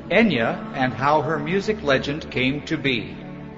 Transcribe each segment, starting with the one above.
Enya and how her music legend came to be.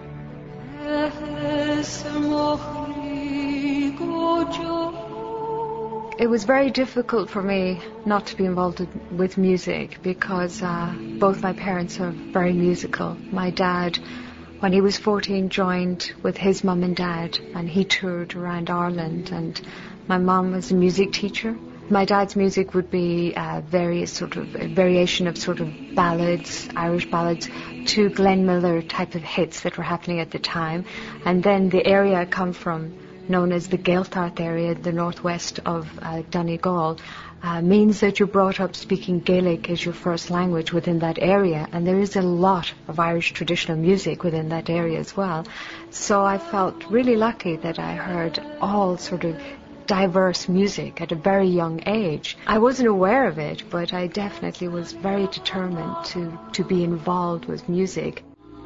It was very difficult for me not to be involved with music because both my parents are very musical. My dad, when he was 14, joined with his mum and dad, and he toured around Ireland, and my mum was a music teacher. My dad's music would be various sort of a variation of sort of ballads, Irish ballads, to Glenn Miller type of hits that were happening at the time. And then the area I come from, known as the Gaeltacht area, the northwest of Donegal, means that you're brought up speaking Gaelic as your first language within that area, and there is a lot of Irish traditional music within that area as well. So I felt really lucky that I heard all sort of diverse music at a very young age. I wasn't aware of it, but I definitely was very determined to be involved with music.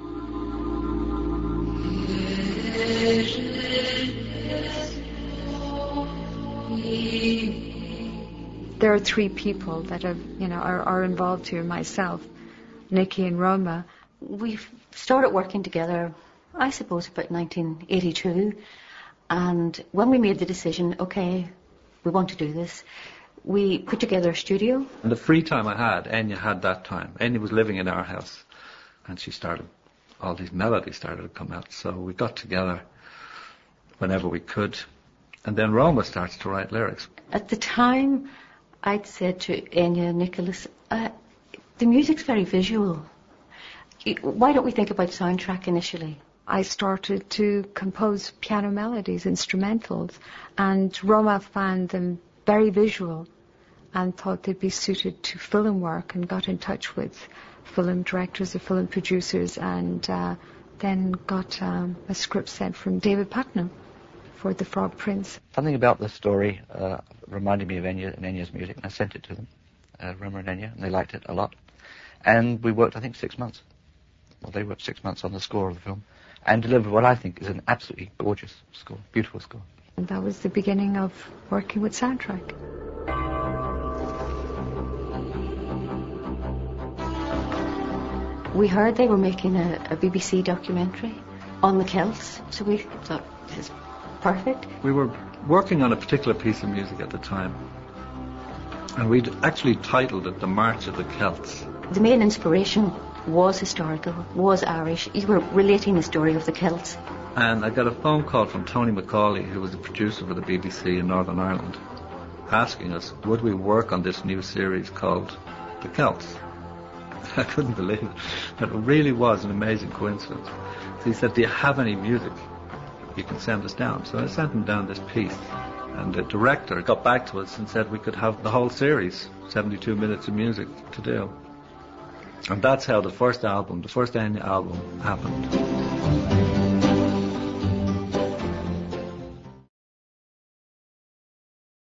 There are three people that are involved here. Myself, Nikki, and Roma. We started working together, I suppose, about 1982. And when we made the decision, okay, we want to do this, we put together a studio. And the free time I had, Enya had that time. Enya was living in our house, and she started, all these melodies started to come out. So we got together whenever we could. And then Roma starts to write lyrics. At the time, I'd said to Enya and Nicholas, the music's very visual. Why don't we think about soundtrack initially? I started to compose piano melodies, instrumentals, and Roma found them very visual and thought they'd be suited to film work, and got in touch with film directors or film producers, and then got a script sent from David Putnam for The Frog Prince. Something about the story reminded me of Enya and Enya's music, and I sent it to them, Roma and Enya, and they liked it a lot. And we worked, I think, 6 months. Well, they worked 6 months on the score of the film, and delivered what I think is an absolutely gorgeous score, beautiful score. And that was the beginning of working with soundtrack. We heard they were making a BBC documentary on the Celts, so we thought, this is perfect. We were working on a particular piece of music at the time, and we'd actually titled it The March of the Celts. The main inspiration was historical, was Irish. You were relating the story of the Celts. And I got a phone call from Tony Macaulay, who was the producer for the BBC in Northern Ireland, asking us, would we work on this new series called The Celts? I couldn't believe it. It really was an amazing coincidence. So he said, do you have any music you can send us down? So I sent him down this piece, and the director got back to us and said we could have the whole series, 72 minutes of music to do. And that's how the first Enya album happened.